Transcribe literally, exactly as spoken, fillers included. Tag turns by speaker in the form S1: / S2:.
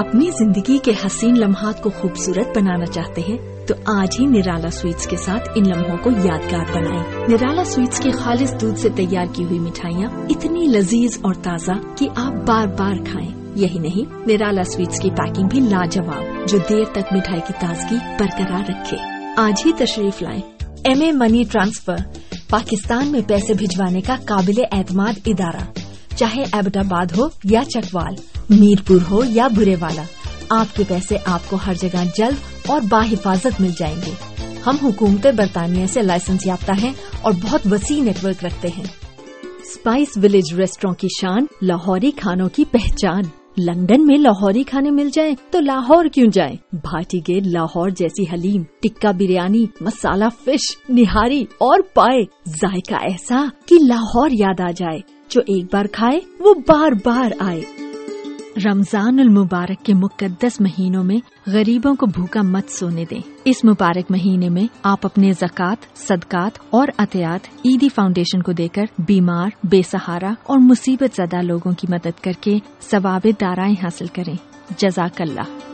S1: अपनी जिंदगी के हसीन लम्हात को खूबसूरत बनाना चाहते हैं तो आज ही निराला स्वीट्स के साथ इन लम्हों को यादगार बनाएं। निराला स्वीट्स के खालिस दूध से तैयार की हुई मिठाइयाँ इतनी लजीज और ताज़ा कि आप बार बार खाएं। यही नहीं, निराला स्वीट्स की पैकिंग भी लाजवाब, जो देर तक मिठाई की ताजगी बरकरार रखे। आज ही तशरीफ लाएं। M A money transfer, Pakistan में पैसे भिजवाने का काबिले एतमाद इदारा। चाहे एबटाबाद हो या चकवाल, मीरपुर हो या बुरेवाला, आपके पैसे आपको हर जगह जल्द और बाहिफाजत मिल जाएंगे। हम हुकूमत बरतानिया से लाइसेंस याफ्ता हैं और बहुत वसी नेटवर्क रखते हैं। स्पाइस विलेज रेस्टोरेंट की शान, लाहौरी खानों की पहचान। लंदन में लाहौरी खाने मिल जाएं तो लाहौर क्यों जाएं? भाटी गेट लाहौर जैसी हलीम, टिक्का बिरयानी, मसाला फिश, निहारी और पाए, जायका ऐसा कि लाहौर याद आ जाए। जो एक बार खाए वो बार बार आए। रमजानुल मुबारक के मुकद्दस महीनों में गरीबों को भूखा मत सोने दें। इस मुबारक महीने में आप अपने ज़कात, सदकात और अतियात ईदी फाउंडेशन को देकर बीमार, बेसहारा और मुसीबत ज़दा लोगों की मदद करके सवाब दाराएं हासिल करें। जज़ाकल्लाह।